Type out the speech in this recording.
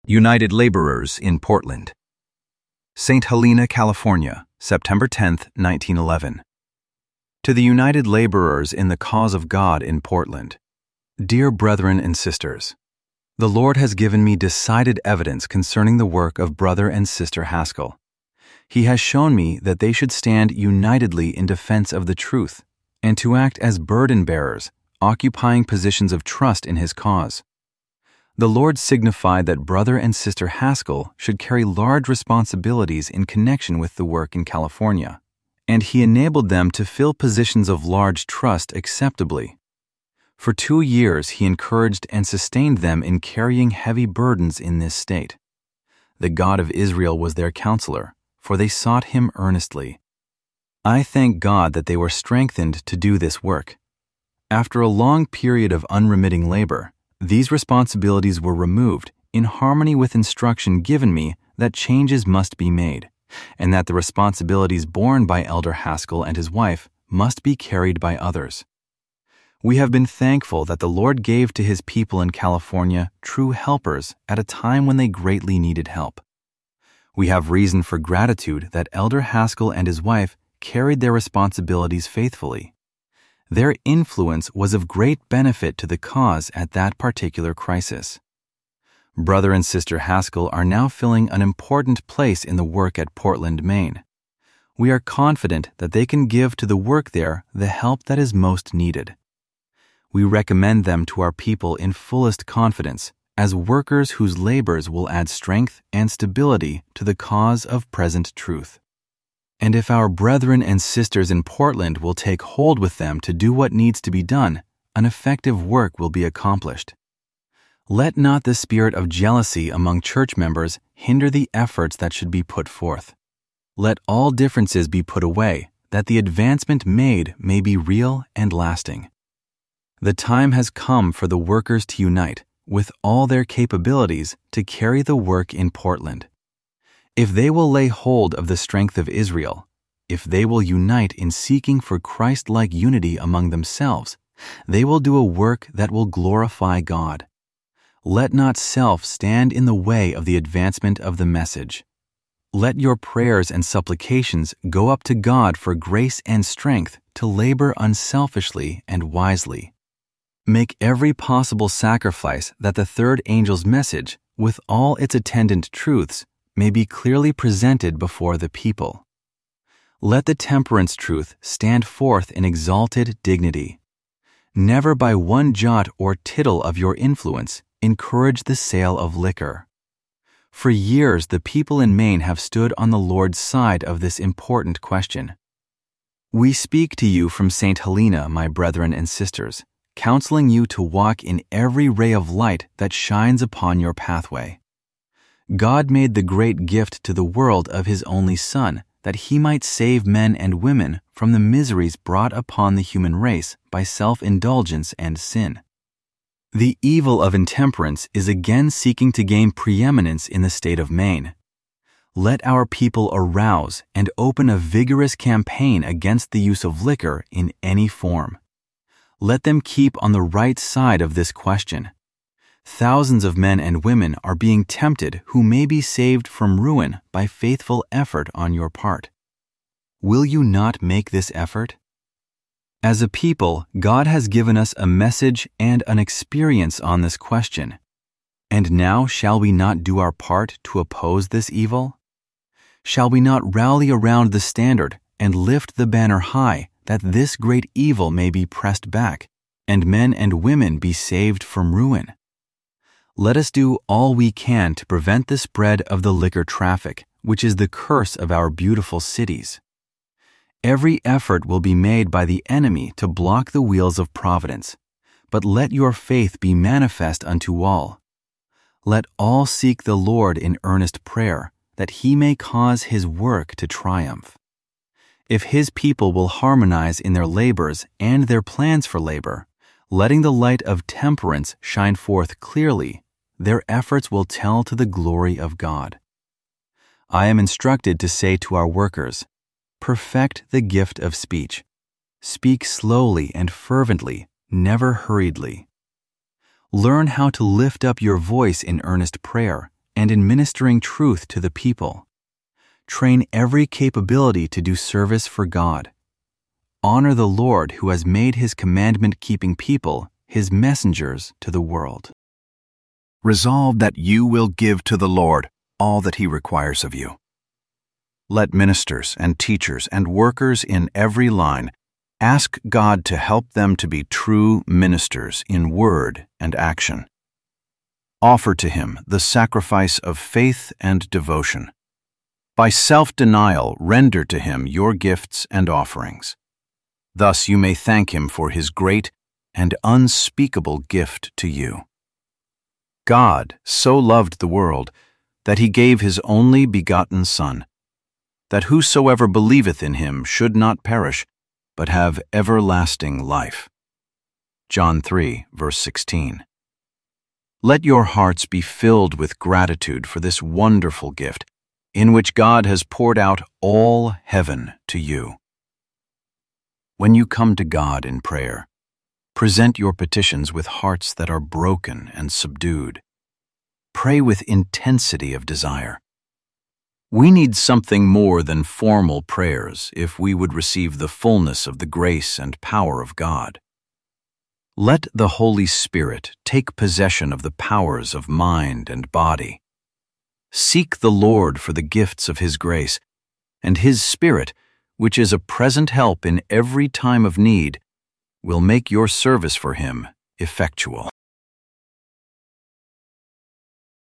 United Laborers in Portland. St. Helena, California, September 10, 1911. To the United Laborers in the cause of God in Portland. Dear brethren and sisters, the Lord has given me decided evidence concerning the work of Brother and Sister Haskell. He has shown me that they should stand unitedly in defense of the truth and to act as burden bearers, occupying positions of trust in His cause. The Lord signified that Brother and Sister Haskell should carry large responsibilities in connection with the work in California, and He enabled them to fill positions of large trust acceptably. For 2 years He encouraged and sustained them in carrying heavy burdens in this state. The God of Israel was their counselor, for they sought Him earnestly. I thank God that they were strengthened to do this work. After a long period of unremitting labor, these responsibilities were removed in harmony with instruction given me that changes must be made, and that the responsibilities borne by Elder Haskell and his wife must be carried by others. We have been thankful that the Lord gave to His people in California true helpers at a time when they greatly needed help. We have reason for gratitude that Elder Haskell and his wife carried their responsibilities faithfully. Their influence was of great benefit to the cause at that particular crisis. Brother and Sister Haskell are now filling an important place in the work at Portland, Maine. We are confident that they can give to the work there the help that is most needed. We recommend them to our people in fullest confidence as workers whose labors will add strength and stability to the cause of present truth. And if our brethren and sisters in Portland will take hold with them to do what needs to be done, an effective work will be accomplished. Let not the spirit of jealousy among church members hinder the efforts that should be put forth. Let all differences be put away, that the advancement made may be real and lasting. The time has come for the workers to unite with all their capabilities to carry the work in Portland. If they will lay hold of the strength of Israel, if they will unite in seeking for Christ-like unity among themselves, they will do a work that will glorify God. Let not self stand in the way of the advancement of the message. Let your prayers and supplications go up to God for grace and strength to labor unselfishly and wisely. Make every possible sacrifice that the third angel's message, with all its attendant truths, may be clearly presented before the people. Let the temperance truth stand forth in exalted dignity. Never by one jot or tittle of your influence encourage the sale of liquor. For years the people in Maine have stood on the Lord's side of this important question. We speak to you from St. Helena, my brethren and sisters, counseling you to walk in every ray of light that shines upon your pathway. God made the great gift to the world of His only Son, that He might save men and women from the miseries brought upon the human race by self-indulgence and sin. The evil of intemperance is again seeking to gain preeminence in the state of Maine. Let our people arouse and open a vigorous campaign against the use of liquor in any form. Let them keep on the right side of this question. Thousands of men and women are being tempted who may be saved from ruin by faithful effort on your part. Will you not make this effort? As a people, God has given us a message and an experience on this question. And now shall we not do our part to oppose this evil? Shall we not rally around the standard and lift the banner high that this great evil may be pressed back and men and women be saved from ruin? Let us do all we can to prevent the spread of the liquor traffic, which is the curse of our beautiful cities. Every effort will be made by the enemy to block the wheels of providence, but let your faith be manifest unto all. Let all seek the Lord in earnest prayer, that He may cause His work to triumph. If His people will harmonize in their labors and their plans for labor, letting the light of temperance shine forth clearly, their efforts will tell to the glory of God. I am instructed to say to our workers, perfect the gift of speech. Speak slowly and fervently, never hurriedly. Learn how to lift up your voice in earnest prayer and in ministering truth to the people. Train every capability to do service for God. Honor the Lord who has made his commandment-keeping people his messengers to the world. Resolve that you will give to the Lord all that he requires of you. Let ministers and teachers and workers in every line ask God to help them to be true ministers in word and action. Offer to him the sacrifice of faith and devotion. By self-denial, render to him your gifts and offerings. Thus you may thank him for his great and unspeakable gift to you. God so loved the world that he gave his only begotten Son, that whosoever believeth in him should not perish, but have everlasting life. John 3, verse 16. Let your hearts be filled with gratitude for this wonderful gift, in which God has poured out all heaven to you. When you come to God in prayer, present your petitions with hearts that are broken and subdued. Pray with intensity of desire. We need something more than formal prayers if we would receive the fullness of the grace and power of God. Let the Holy Spirit take possession of the powers of mind and body. Seek the Lord for the gifts of his grace, and his Spirit, which is a present help in every time of need, will make your service for him effectual.